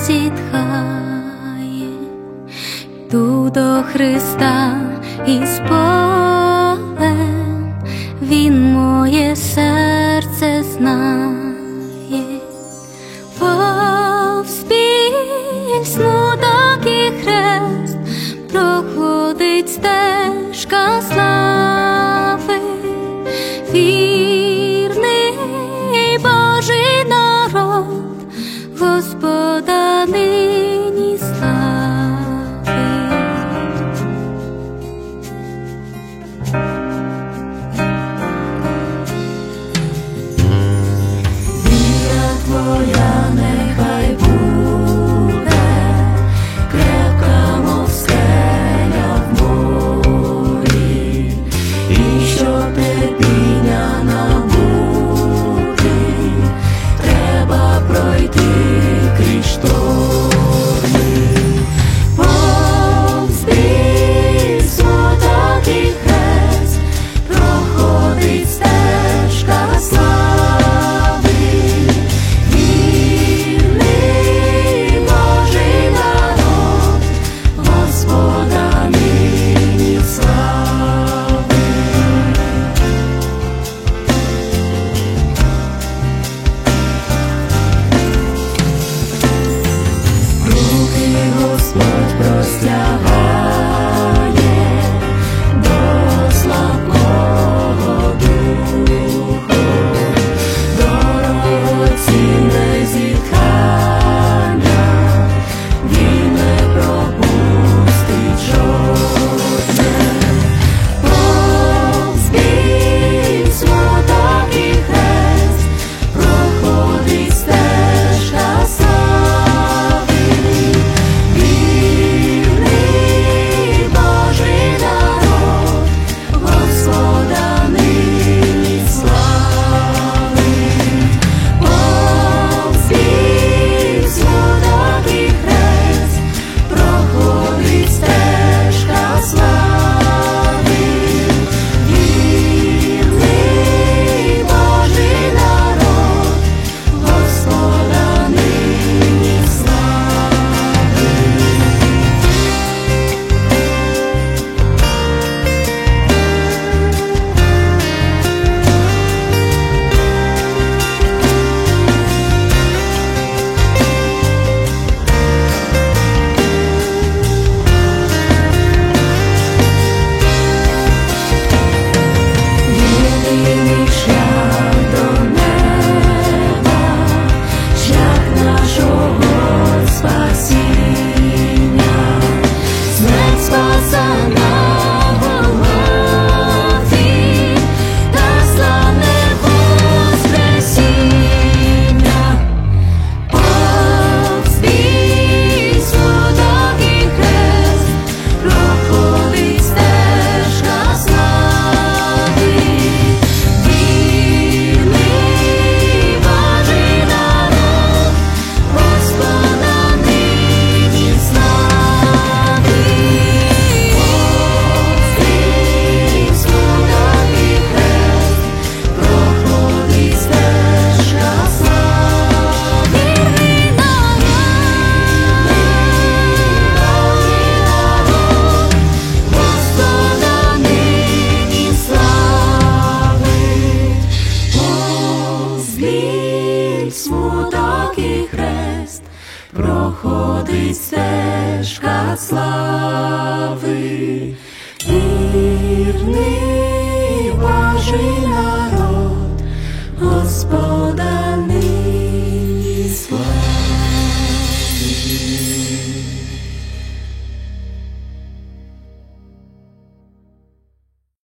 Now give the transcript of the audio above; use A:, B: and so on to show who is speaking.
A: зітхає, йду до Христа із болем, Він моє серце знає. Повз біль, смуток і хрест проходить стежка слави. Вірний Божий народ Господа нині славить. Віра твоя нехай буде крепка, мов скеля в морі, і щоб терпіння набути, треба пройти крізь шторми. Повз біль, смуток і хрест проходить стежка слави. Вірний Божий народ Господа нині славить. Руки Господь простягає до слабкого духу, дорогоцінне зітхання, Він не пропустить жодне. Повз біль, смуток і хрест проходить стежка слави. Вірний Божий народ Господа нині славить. Повз біль, смуток і хрест проходить стежка слави. Вірний Божий народ Господа нині славить. Єдиний шлях до неба, шлях нашого спасіння, смерть спаса на Голгофі та славне воскресіння. Повз біль, смуток і хрест проходить стежка слави. Вірний Божий народ Господа нині славить. Повз біль, смуток і хрест проходить стежка слави. Вірний народ Господа нині славить. Повз біль, смуток і хрест проходить стежка слави. Вірний Божий народ